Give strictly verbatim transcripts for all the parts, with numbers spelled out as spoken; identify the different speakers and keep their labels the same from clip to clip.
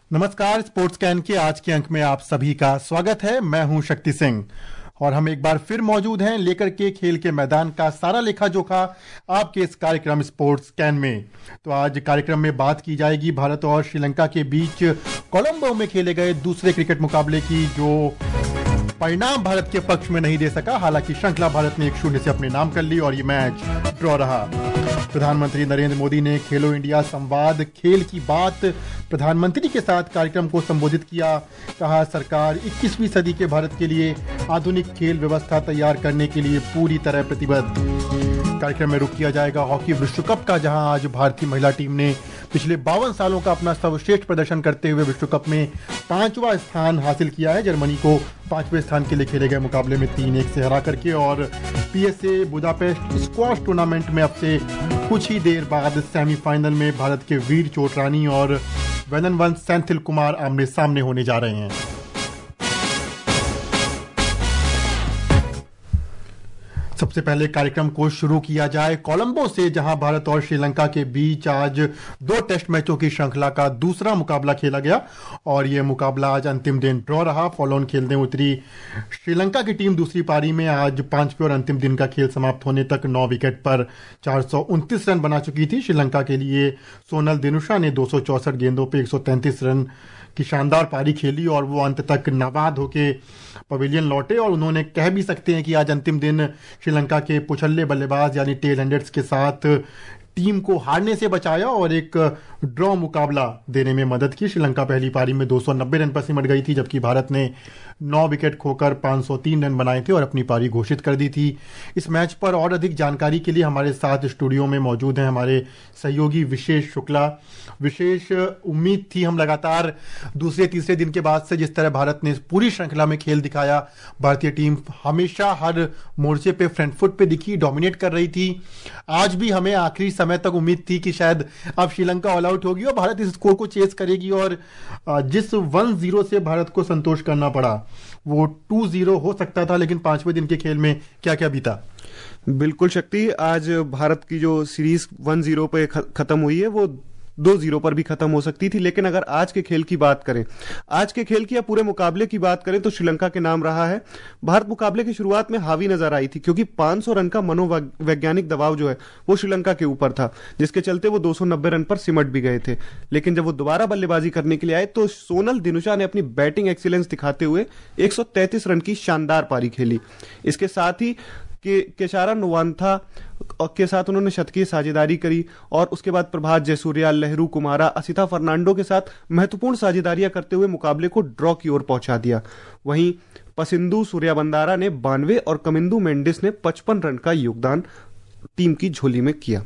Speaker 1: नमस्कार, sports can के आज के अंक में आप सभी का स्वागत है। मैं हूं शक्ति सिंह और हम एक बार फिर मौजूद हैं लेकर के खेल के मैदान का सारा लेखा जोखा आपके इस कार्यक्रम स्पोर्ट्स कैन में। तो आज कार्यक्रम में बात की जाएगी भारत और श्रीलंका के बीच कोलंबो में खेले गए दूसरे क्रिकेट मुकाबले की, जो परिणाम भारत के पक्ष में नहीं दे सका। हालांकि श्रृंखला भारत ने एक शून्य से अपने नाम कर ली और ये मैच ड्रॉ रहा। प्रधानमंत्री नरेंद्र मोदी ने खेलो इंडिया संवाद खेल की बात प्रधानमंत्री के साथ कार्यक्रम को संबोधित किया। कहा, सरकार इक्कीसवीं सदी के भारत के लिए आधुनिक खेल व्यवस्था तैयार करने के लिए पूरी तरह प्रतिबद्ध। कार्यक्रम में रुख किया जाएगा हॉकी विश्व कप का, जहां आज भारतीय महिला टीम ने पिछले बावन सालों का अपना सर्वश्रेष्ठ प्रदर्शन करते हुए विश्व कप में पांचवा स्थान हासिल किया है। जर्मनी को पांचवें स्थान के लिए खेले गए मुकाबले में तीन एक से हरा करके। और पीएसए बुदापेस्ट स्क्वॉश टूर्नामेंट में अब से कुछ ही देर बाद सेमीफाइनल में भारत के वीर चोटरानी और वेननवन सेंथिल कुमार आमने सामने होने जा रहे हैं। सबसे पहले कार्यक्रम को शुरू किया जाए कोलंबो से, जहां भारत और श्रीलंका के बीच आज दो टेस्ट मैचों की श्रृंखला का दूसरा मुकाबला खेला गया और यह मुकाबला आज अंतिम दिन ड्रॉ रहा। फॉलोऑन खेलने उतरी श्रीलंका की टीम दूसरी पारी में आज पांचवें और अंतिम दिन का खेल समाप्त होने तक नौ विकेट पर चार सौ उनतीस रन बना चुकी थी। श्रीलंका के लिए सोनल दिनुशा ने दो सौ चौसठ गेंदों पर एक सौ तैंतीस रन की शानदार पारी खेली और वो अंत तक नाबाद होके पवेलियन लौटे। और उन्होंने कह भी सकते हैं कि आज अंतिम दिन श्रीलंका के पुछल्ले बल्लेबाज यानी टेल हैंडर्स के साथ टीम को हारने से बचाया और एक ड्रॉ मुकाबला देने में मदद की। श्रीलंका पहली पारी में दो सौ नब्बे रन पर सिमट गई थी, जबकि भारत ने नौ विकेट खोकर पाँच सौ तीन रन बनाए थे और अपनी पारी घोषित कर दी थी। इस मैच पर और अधिक जानकारी के लिए हमारे साथ स्टूडियो में मौजूद हैं हमारे सहयोगी विशेष शुक्ला। विशेष, उम्मीद थी हम लगातार दूसरे तीसरे दिन के बाद से जिस तरह भारत ने पूरी श्रृंखला में खेल दिखाया, भारतीय टीम हमेशा हर मोर्चे पे फ्रंट फुट पे दिखी, डोमिनेट कर रही थी। आज भी हमें आखिरी समय तक उम्मीद थी कि शायद अब श्रीलंका ऑल आउट होगी और भारत इस स्कोर को चेस करेगी और जिस वन जीरो से भारत को संतोष करना पड़ा वो टू जीरो हो सकता था। लेकिन पांचवें दिन के खेल में क्या क्या बीता?
Speaker 2: बिल्कुल शक्ति, आज भारत की जो सीरीज वन जीरो पे खत्म हुई है वो दो जीरो पर भी खत्म हो सकती थी। लेकिन अगर आज के खेल की बात करें, आज के खेल की या पूरे मुकाबले की बात करें तो श्रीलंका के नाम रहा है। भारत मुकाबले की शुरुआत में हावी नजर आई थी क्योंकि पाँच सौ रन का मनोवैज्ञानिक दबाव जो है वो श्रीलंका के ऊपर था, जिसके चलते वो दो सौ नब्बे रन पर सिमट भी गए थे। लेकिन जब वो दोबारा बल्लेबाजी करने के लिए आए तो सोनल दिनुशा ने अपनी बैटिंग एक्सीलेंस दिखाते हुए एक सौ तैंतीस रन की शानदार पारी खेली। इसके साथ ही कि केशारा नुवांथा के साथ उन्होंने शतकीय साझेदारी करी और उसके बाद प्रभात जयसूर्या, लहरू कुमारा, असिता फर्नांडो के साथ महत्वपूर्ण साझेदारियां करते हुए मुकाबले को ड्रॉ की ओर पहुंचा दिया। वहीं पसिंदु सूर्यबंदारा ने बानवे और कमिंदु मेंडिस ने पचपन रन का योगदान टीम की झोली में किया।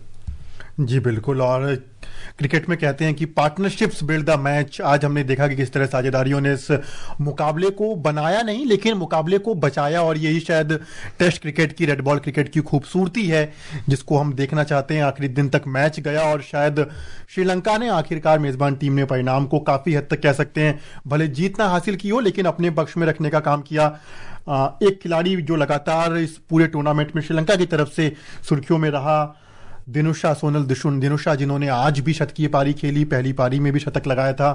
Speaker 1: जी बिल्कुल, और क्रिकेट में कहते हैं कि पार्टनरशिप्स बिल्ड द मैच। आज हमने देखा कि किस तरह साझेदारियों ने इस मुकाबले को बनाया नहीं लेकिन मुकाबले को बचाया और यही शायद टेस्ट क्रिकेट की, रेड बॉल क्रिकेट की खूबसूरती है जिसको हम देखना चाहते हैं। आखिरी दिन तक मैच गया और शायद श्रीलंका ने आखिरकार मेजबान टीम ने परिणाम को काफी हद तक कह सकते हैं भले जीत ना हासिल की हो लेकिन अपने पक्ष में रखने का काम किया। एक खिलाड़ी जो लगातार इस पूरे टूर्नामेंट में श्रीलंका की तरफ से सुर्खियों में रहा, दिनुशा, सोनल दिशुन दिनुशा, जिन्होंने आज भी शतकीय पारी खेली, पहली पारी में भी शतक लगाया था।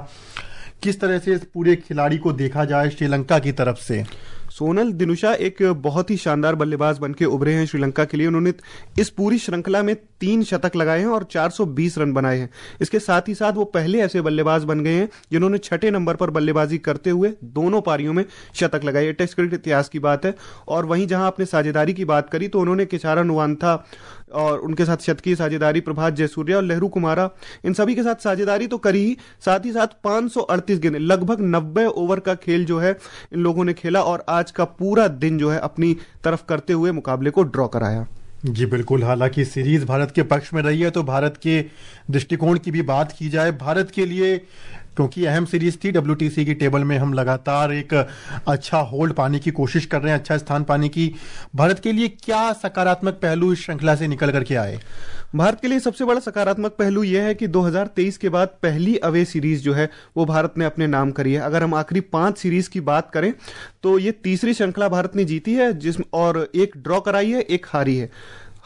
Speaker 1: किस तरह से इस पूरे खिलाड़ी को देखा जाए श्रीलंका की तरफ से?
Speaker 2: सोनल दिनुशा एक बहुत ही शानदार बल्लेबाज बनके उभरे हैं श्रीलंका के लिए। उन्होंने इस पूरी श्रृंखला में तीन शतक लगाए हैं और चार सौ बीस रन बनाए हैं। इसके साथ ही साथ वो पहले ऐसे बल्लेबाज बन गए हैं जिन्होंने छठे नंबर पर बल्लेबाजी करते हुए दोनों पारियों में शतक लगाए। ये टेस्ट क्रिकेट इतिहास की बात है। और वहीं जहां आपने साझेदारी की बात करी तो उन्होंने केशारा नुवांथा और उनके साथ शतकीय साझेदारी, प्रभात जयसूर्या और लहरू कुमारा, इन सभी के साथ साझेदारी तो करी ही, साथ ही साथ पांच सौ अड़तीस गेंदें, लगभग नब्बे ओवर का खेल जो है इन लोगों ने खेला और आज का पूरा दिन जो है अपनी तरफ करते हुए मुकाबले को ड्रॉ कराया।
Speaker 1: जी बिल्कुल, हालांकि सीरीज भारत के पक्ष में रही है तो भारत के दृष्टिकोण की भी बात की जाए। भारत के लिए क्योंकि अहम सीरीज थी, डब्ल्यूटीसी की टेबल में हम लगातार एक अच्छा होल्ड पाने की कोशिश कर रहे हैं, अच्छा स्थान पाने की। भारत के लिए क्या सकारात्मक पहलू इस श्रृंखला से निकल करके आए?
Speaker 2: भारत के लिए सबसे बड़ा सकारात्मक पहलू यह है कि दो हज़ार तेईस के बाद पहली अवे सीरीज जो है वो भारत ने अपने नाम करी है। अगर हम आखिरी पांच सीरीज की बात करें तो ये तीसरी श्रृंखला भारत ने जीती है, जिसमें और एक ड्रॉ कराई है, एक हारी है।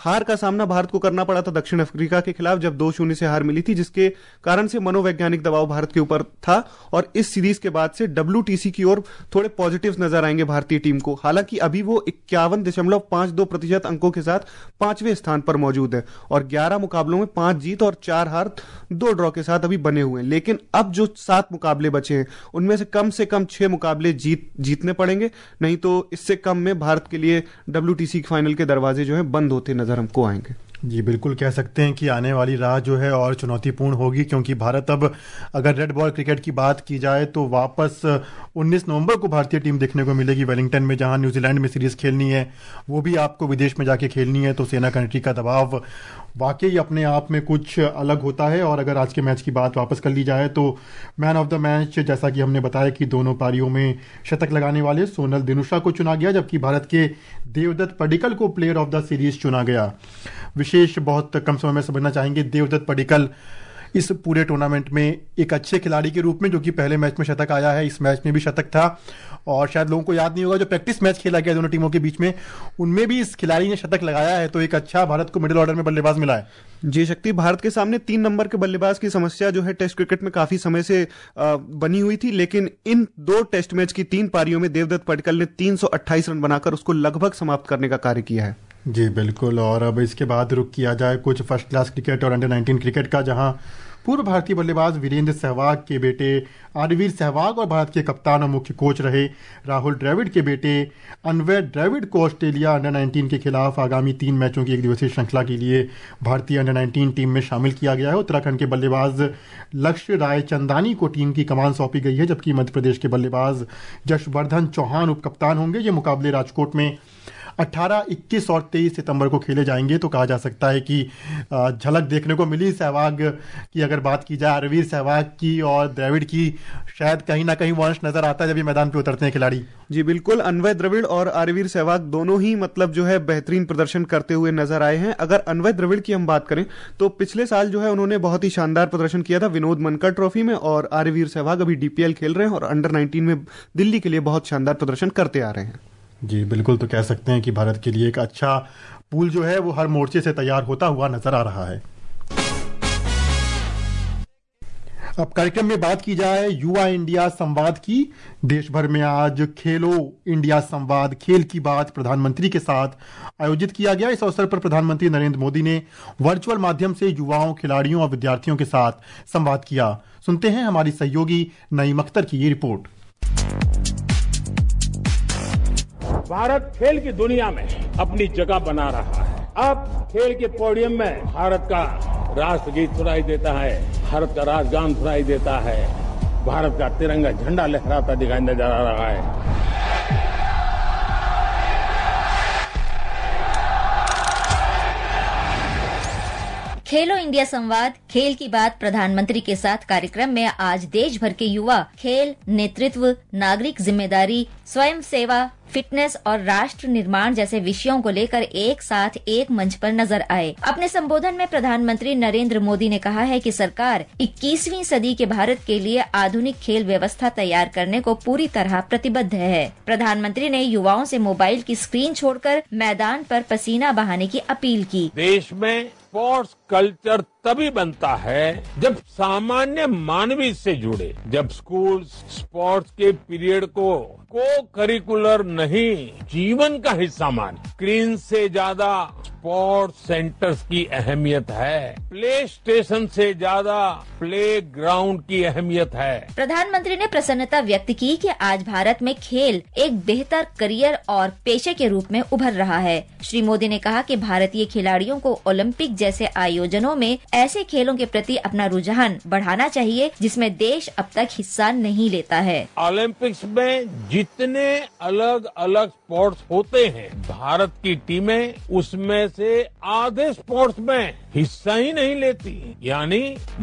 Speaker 2: हार का सामना भारत को करना पड़ा था दक्षिण अफ्रीका के खिलाफ, जब दो शून्य से हार मिली थी, जिसके कारण से मनोवैज्ञानिक दबाव भारत के ऊपर था। और इस सीरीज के बाद से डब्ल्यूटीसी की ओर थोड़े पॉजिटिव्स नजर आएंगे भारतीय टीम को। हालांकि अभी वो इक्यावन दशमलव पांच दो प्रतिशत अंकों के साथ पांचवें स्थान पर मौजूद है और ग्यारह मुकाबलों में पांच जीत और चार हार, दो ड्रॉ के साथ अभी बने हुए हैं। लेकिन अब जो सात मुकाबले बचे हैं उनमें से कम से कम छह मुकाबले जीत जीतने पड़ेंगे, नहीं तो इससे कम में भारत के लिए डब्ल्यूटीसी फाइनल के दरवाजे जो है बंद होते नजर हमको आएंगे।
Speaker 1: जी बिल्कुल, कह सकते हैं कि आने वाली राह जो है और चुनौतीपूर्ण होगी, क्योंकि भारत अब अगर रेड बॉल क्रिकेट की बात की जाए तो वापस उन्नीस नवंबर को भारतीय टीम देखने को मिलेगी वेलिंगटन में, जहां न्यूजीलैंड में सीरीज खेलनी है, वो भी आपको विदेश में जाके खेलनी है। तो सेना कंट्री का दबाव वाकई अपने आप में कुछ अलग होता है। और अगर आज के मैच की बात वापस कर ली जाए तो मैन ऑफ द मैच, जैसा कि हमने बताया कि दोनों पारियों में शतक लगाने वाले सोनल दिनुशा को चुना गया, जबकि भारत के देवदत्त पडिक्कल को प्लेयर ऑफ द सीरीज चुना गया। विशेष बहुत कम समय में समझना चाहेंगे, देवदत्त पडिक्कल इस पूरे टूर्नामेंट में एक अच्छे खिलाड़ी के रूप में, जो कि पहले मैच में शतक आया है, इस मैच में भी शतक था। और शायद लोगों को याद नहीं होगा, जो प्रैक्टिस मैच खेला गया दोनों टीमों के बीच में, उनमें भी इस खिलाड़ी ने शतक लगाया है। तो एक अच्छा भारत को मिडिल ऑर्डर में बल्लेबाज मिला है।
Speaker 2: जी शक्ति, भारत के सामने तीन नंबर के बल्लेबाज की समस्या जो है टेस्ट क्रिकेट में काफी समय से बनी हुई थी, लेकिन इन दो टेस्ट मैच की तीन पारियों में देवदत्त पडिक्कल ने तीन सौ अट्ठाईस रन बनाकर उसको लगभग समाप्त करने का कार्य किया है।
Speaker 1: जी बिल्कुल, और अब इसके बाद रुक किया जाए कुछ फर्स्ट क्लास क्रिकेट और अंडर नाइनटीन क्रिकेट का, जहां पूर्व भारतीय बल्लेबाज वीरेंद्र सहवाग के बेटे आरवीर सहवाग और भारत के कप्तान और मुख्य कोच रहे राहुल द्रविड़ के बेटे अनवय द्रविड़ को ऑस्ट्रेलिया अंडर नाइनटीन के खिलाफ आगामी तीन मैचों की एक दिवसीय श्रृंखला के लिए भारतीय अंडर नाइनटीन टीम में शामिल किया गया है। उत्तराखंड के बल्लेबाज लक्ष्य राय चंदानी को टीम की कमान सौंपी गई है, जबकि मध्य प्रदेश के बल्लेबाज जशवर्धन चौहान उपकप्तान होंगे। ये मुकाबले राजकोट में अठारह, इक्कीस और तेईस सितंबर को खेले जाएंगे। तो कहा जा सकता है कि झलक देखने को मिली सहवाग की। अगर बात की जाए अरवीर सहवाग की और द्रविड़ की, शायद कहीं ना कहीं वंश नजर आता है जब ये मैदान पे उतरते हैं खिलाड़ी।
Speaker 2: जी बिल्कुल, अनवय द्रविड़ और आरवीर सहवाग दोनों ही मतलब जो है बेहतरीन प्रदर्शन करते हुए नजर आए हैं। अगर अनवय द्रविड़ की हम बात करें तो पिछले साल जो है उन्होंने बहुत ही शानदार प्रदर्शन किया था विनोद मनकर ट्रॉफी में, और आरवीर सहवाग अभी डीपीएल खेल रहे हैं और अंडर नाइनटीन में दिल्ली के लिए बहुत शानदार प्रदर्शन करते आ रहे हैं।
Speaker 1: जी बिल्कुल, तो कह सकते हैं कि भारत के लिए एक अच्छा पूल जो है वो हर मोर्चे से तैयार होता हुआ नजर आ रहा है। अब कार्यक्रम में बात की जाए युवा इंडिया संवाद की। देश भर में आज खेलो इंडिया संवाद, खेल की बात प्रधानमंत्री के साथ आयोजित किया गया। इस अवसर पर प्रधानमंत्री नरेंद्र मोदी ने वर्चुअल माध्यम से युवाओं, खिलाड़ियों और विद्यार्थियों के साथ संवाद किया। सुनते हैं हमारी सहयोगी नईम अख्तर की ये रिपोर्ट।
Speaker 3: भारत खेल की दुनिया में अपनी जगह बना रहा है। अब खेल के पोडियम में भारत का राष्ट्रगीत सुनाई देता है, भारत का राष्ट्रगान सुनाई देता है, भारत का तिरंगा झंडा लहराता दिखाई नजर आ रहा है।
Speaker 4: खेलो इंडिया संवाद, खेल की बात प्रधानमंत्री के साथ कार्यक्रम में आज देश भर के युवा खेल, नेतृत्व, नागरिक जिम्मेदारी, स्वयं सेवा, फिटनेस और राष्ट्र निर्माण जैसे विषयों को लेकर एक साथ एक मंच पर नजर आए। अपने संबोधन में प्रधानमंत्री नरेंद्र मोदी ने कहा है कि सरकार इक्कीसवीं सदी के भारत के लिए आधुनिक खेल व्यवस्था तैयार करने को पूरी तरह प्रतिबद्ध है। प्रधानमंत्री ने युवाओं से मोबाइल की स्क्रीन छोड़कर मैदान पर पसीना बहाने की अपील की।
Speaker 3: देश में स्पोर्ट्स कल्चर तभी बनता है जब सामान्य मानवी से जुड़े, जब स्कूल स्पोर्ट्स के पीरियड को को करिकुलर नहीं, जीवन का हिस्सा मान। स्क्रीन से ज्यादा स्पोर्ट्स सेंटर्स की अहमियत है, प्ले स्टेशन से ज्यादा प्ले ग्राउंड की अहमियत है।
Speaker 4: प्रधानमंत्री ने प्रसन्नता व्यक्त की कि आज भारत में खेल एक बेहतर करियर और पेशे के रूप में उभर रहा है। श्री मोदी ने कहा कि भारतीय खिलाड़ियों को ओलंपिक जैसे आयोजनों में ऐसे खेलों के प्रति अपना रुझान बढ़ाना चाहिए जिसमें देश अब तक हिस्सा नहीं लेता है।
Speaker 3: ओलंपिक्स में जितने अलग अलग स्पोर्ट्स होते हैं, भारत की टीमें उसमें से आधे स्पोर्ट्स में हिस्सा ही नहीं लेती। यानी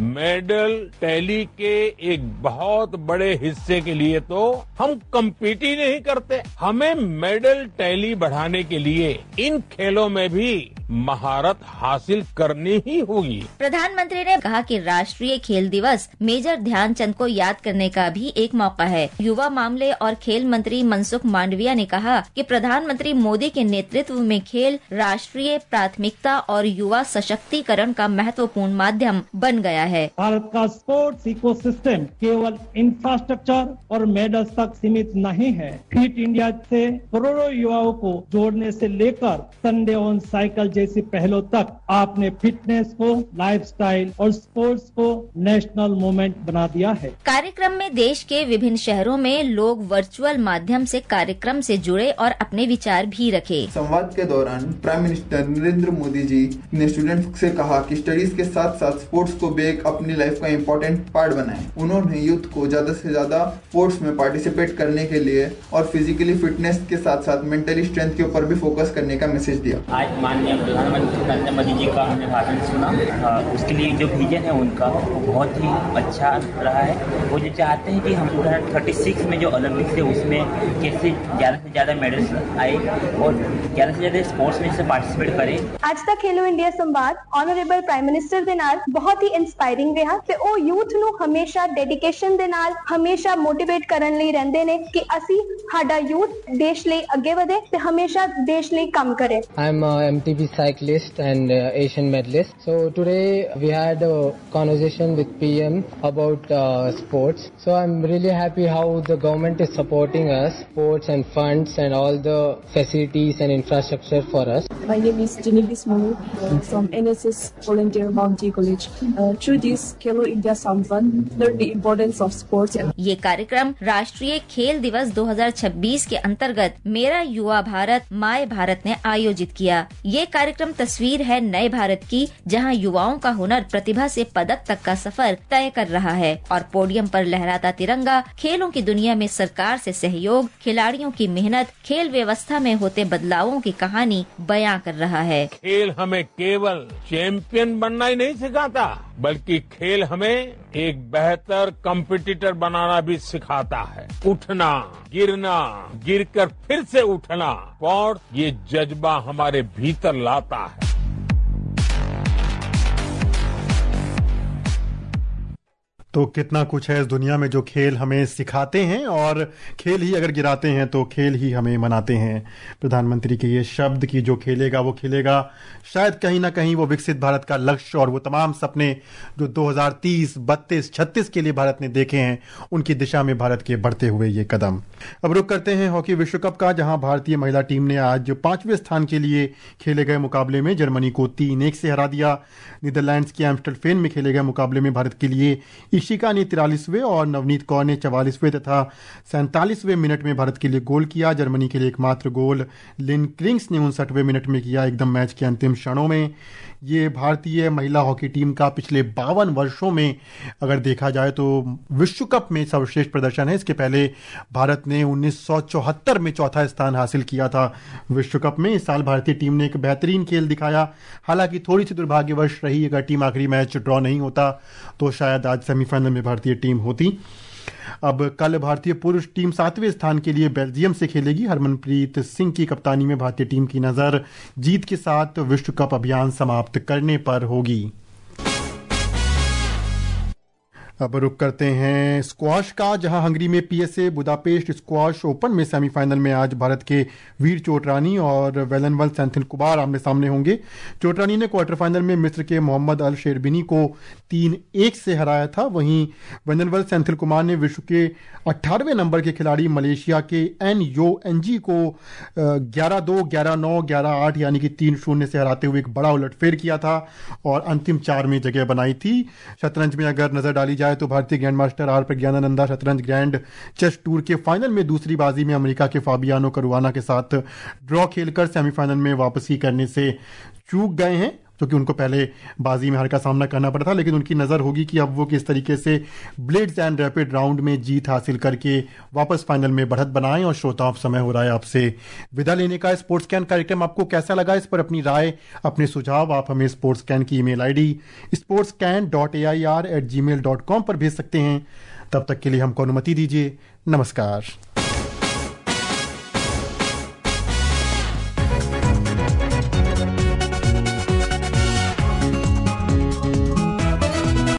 Speaker 3: मेडल टैली के एक बहुत बड़े हिस्से के लिए तो हम कम्पीट ही नहीं करते। हमें मेडल टैली बढ़ाने के लिए इन खेलों में भी महारत हासिल करनी ही होगी।
Speaker 4: प्रधानमंत्री ने कहा कि राष्ट्रीय खेल दिवस मेजर ध्यानचंद को याद करने का भी एक मौका है। युवा मामले और खेल मंत्री मनसुख मांडविया ने कहा कि प्रधानमंत्री मोदी के नेतृत्व में खेल राष्ट्रीय प्राथमिकता और युवा सशक्तिकरण का महत्वपूर्ण माध्यम बन गया है।
Speaker 5: भारत का स्पोर्ट्स इकोसिस्टम केवल इंफ्रास्ट्रक्चर और मेडल्स तक सीमित नहीं है। फिट इंडिया से करोड़ों युवाओं को जोड़ने से लेकर संडे ऑन साइकिल जैसी पहलों तक आपने फिटनेस को लाइफस्टाइल और स्पोर्ट्स को नेशनल मूवमेंट बना दिया है।
Speaker 4: कार्यक्रम में देश के विभिन्न शहरों में लोग वर्चुअल माध्यम से कार्यक्रम से जुड़े और अपने विचार भी रखे।
Speaker 6: संवाद के दौरान प्राइम मिनिस्टर नरेंद्र मोदी जी ने स्टूडेंट्स से कहा कि स्टडीज के साथ साथ स्पोर्ट्स को भी एक अपनी लाइफ का इम्पोर्टेंट पार्ट बनाएं। उन्होंने यूथ को ज्यादा से ज्यादा स्पोर्ट्स में पार्टिसिपेट करने के लिए और फिजिकली फिटनेस के साथ साथ मेंटली स्ट्रेंथ के ऊपर भी फोकस करने का मैसेज दिया।
Speaker 7: आज माननीय प्रधानमंत्री नरेंद्र मोदी जी का हमने भाषण सुना, उसके लिए जो विजन है उनका वो बहुत ही अच्छा रहा है। वो जो चाहते हैं कि हम दो हज़ार छत्तीस में जो ओलंपिक्स है उसमें कैसे ज़्यादा से ज़्यादा मेडल्स आए और ज़्यादा से ज़्यादा स्पोर्ट्स में से पार्टिसिपेट करें।
Speaker 8: ਅੱਜ ਦਾ ਖੇਲੋ ਇੰਡੀਆ ਸੰਵਾਦ ਆਨਰੇਬਲ ਪ੍ਰਾਈਮ ਮਿਨਿਸਟਰ ਦੇ ਨਾਲ ਬਹੁਤ ਹੀ ਇਨਸਪਾਇਰਿੰਗ ਰਿਹਾ ਤੇ ਉਹ ਯੂਥ ਨੂੰ ਹਮੇਸ਼ਾ ਡੈਡੀਕੇਸ਼ਨ ਦੇ ਨਾਲ ਹਮੇਸ਼ਾ ਮੋਟੀਵੇਟ ਕਰਨ ਲਈ ਰਹਿੰਦੇ ਨੇ ਕਿ ਅਸੀਂ ਸਾਡਾ ਯੂਥ ਦੇਸ਼ ਲਈ ਅੱਗੇ ਵਧੇ ਤੇ ਹਮੇਸ਼ਾ ਦੇਸ਼ ਲਈ ਕੰਮ ਕਰੇ।
Speaker 9: I'm a M T B cyclist and uh, Asian medalist. So today we had a conversation with P M about uh, sports. So I'm really happy how the government is supporting us, sports and funds and all the facilities and infrastructure for us.
Speaker 10: My name is Jenny Bismou uh, from N S S Volunteer Bounty College. Uh, through this Khelo India Samvan, learn the importance of sports.
Speaker 4: ये कार्यक्रम राष्ट्रीय खेल दिवस दो हज़ार छब्बीस के अंतर्गत मेरा युवा भारत माय भारत ने आयोजित किया। ये कार्यक्रम तस्वीर है नए भारत की, जहां युवाओं का हुनर प्रतिभा से पदक तक का सफर तय कर रहा है और पोडियम पर लहराता तिरंगा खेलों की दुनिया में सरकार से सहयोग, खिलाड़ियों की मेहनत, खेल व्यवस्था में होते बदलावों की कहानी बयां कर रहा है।
Speaker 3: खेल हमें केवल चैंपियन बनना ही नहीं सिखाता, बल्कि खेल हमें एक बेहतर कॉम्पिटिटर बनाना भी सिखाता है। उठना, गिरना, गिरकर फिर से उठना, और ये जज्बा हमारे भीतर लाता है।
Speaker 1: तो कितना कुछ है इस दुनिया में जो खेल हमें सिखाते हैं, और खेल ही अगर गिराते हैं तो खेल ही हमें मनाते हैं। प्रधानमंत्री के ये शब्द कि जो खेलेगा वो खेलेगा, शायद कहीं ना कहीं वो विकसित भारत का लक्ष्य और वो तमाम सपने जो दो हज़ार तीस, बत्तीस, छत्तीस के लिए भारत ने देखे हैं, उनकी दिशा में भारत के बढ़ते हुए ये कदम। अब रुक करते हैं हॉकी विश्व कप का, जहां भारतीय महिला टीम ने आज पांचवें स्थान के लिए खेले गए मुकाबले में जर्मनी को तीन एक से हरा दिया। नीदरलैंड्स के एम्स्टरफेन में खेले गए मुकाबले में भारत के लिए ईशिका ने तिरालीसवें और नवनीत कौर ने चवालीसवें तथा सैंतालीसवें मिनट में भारत के लिए गोल किया। जर्मनी के लिए एकमात्र गोल लिन क्रिंग्स ने उनसठवें मिनट में किया, एकदम मैच के अंतिम क्षणों में। ये भारतीय महिला हॉकी टीम का पिछले बावन वर्षों में अगर देखा जाए तो विश्व कप में सर्वश्रेष्ठ प्रदर्शन है। इसके पहले भारत ने उन्नीस सौ चौहत्तर में चौथा स्थान हासिल किया था विश्व कप में। इस साल भारतीय टीम ने एक बेहतरीन खेल दिखाया, हालांकि थोड़ी सी दुर्भाग्यवश रही। अगर टीम आखिरी मैच ड्रॉ नहीं होता तो शायद आज सेमीफाइनल में भारतीय टीम होती। अब कल भारतीय पुरुष टीम सातवें स्थान के लिए बेल्जियम से खेलेगी। हरमनप्रीत सिंह की कप्तानी में भारतीय टीम की नजर जीत के साथ विश्व कप अभियान समाप्त करने पर होगी। अब रुक करते हैं स्क्वाश का, जहां हंगरी में पीएसए बुदापेस्ट स्क्वाश ओपन में सेमीफाइनल में आज भारत के वीर चोटरानी और वेलनवल सेंथिल कुमार आमने सामने होंगे। चोटरानी ने क्वार्टर फाइनल में मिस्र के मोहम्मद अल शेरबिनी को तीन एक से हराया था। वहीं वेलनवल सेंथिल कुमार ने विश्व के अट्ठारहवें नंबर के खिलाड़ी मलेशिया के एन यो एनजी को ग्यारह दो, ग्यारह नौ, ग्यारह आठ यानी कि तीन शून्य से हराते हुए एक बड़ा उलटफेर किया था और अंतिम चार में जगह बनाई थी। शतरंज में अगर नजर डाली जाए तो भारतीय ग्रैंड मास्टर आर प्रज्ञानानंदा शतरंज ग्रैंड चेस टूर के फाइनल में दूसरी बाजी में अमेरिका के फाबियानो करुआना के साथ ड्रॉ खेलकर सेमीफाइनल में वापसी करने से चूक गए हैं। क्योंकि उनको पहले बाजी में हार का सामना करना पड़ा था, लेकिन उनकी नज़र होगी कि अब वो किस तरीके से ब्लिट्ज एंड रैपिड राउंड में जीत हासिल करके वापस फाइनल में बढ़त बनाएं। और श्रोताओं, समय हो रहा है आपसे विदा लेने का। स्पोर्ट्स कैन कार्यक्रम आपको कैसा लगा, इस पर अपनी राय, अपने सुझाव आप हमें स्पोर्ट्स कैन की email ID sports can dot A I R at gmail dot com पर भेज सकते हैं। तब तक के लिए हमको अनुमति दीजिए। नमस्कार।